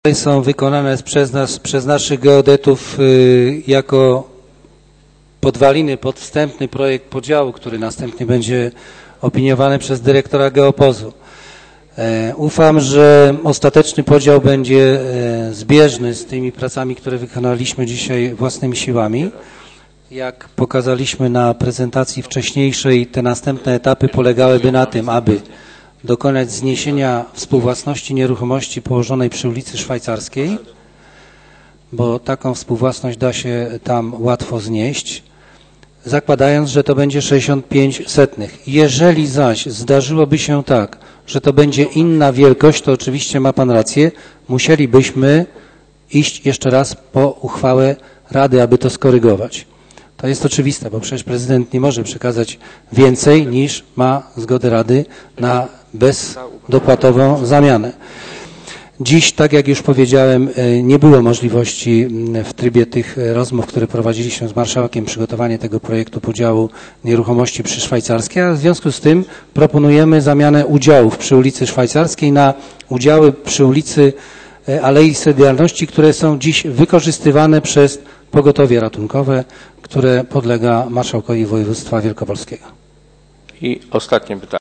są wykonane przez naszych geodetów jako podwaliny pod wstępny projekt podziału, który następnie będzie opiniowany przez dyrektora Geopozu. Ufam, że ostateczny podział będzie zbieżny z tymi pracami, które wykonaliśmy dzisiaj własnymi siłami. Jak pokazaliśmy na prezentacji wcześniejszej, te następne etapy polegałyby na tym, aby dokonać zniesienia współwłasności nieruchomości położonej przy ulicy Szwajcarskiej, bo taką współwłasność da się tam łatwo znieść, zakładając, że to będzie 65/100. Jeżeli zaś zdarzyłoby się tak, że to będzie inna wielkość, to oczywiście ma Pan rację, musielibyśmy iść jeszcze raz po uchwałę Rady, aby to skorygować. To jest oczywiste, bo przecież prezydent nie może przekazać więcej niż ma zgodę Rady na bezdopłatową zamianę. Dziś, tak jak już powiedziałem, nie było możliwości w trybie tych rozmów, które prowadziliśmy z marszałkiem, przygotowania tego projektu podziału nieruchomości przy Szwajcarskiej, a w związku z tym proponujemy zamianę udziałów przy ulicy Szwajcarskiej na udziały przy ulicy Alei Solidarności, które są dziś wykorzystywane przez pogotowie ratunkowe, które podlega marszałkowi województwa wielkopolskiego. I ostatnie pytanie.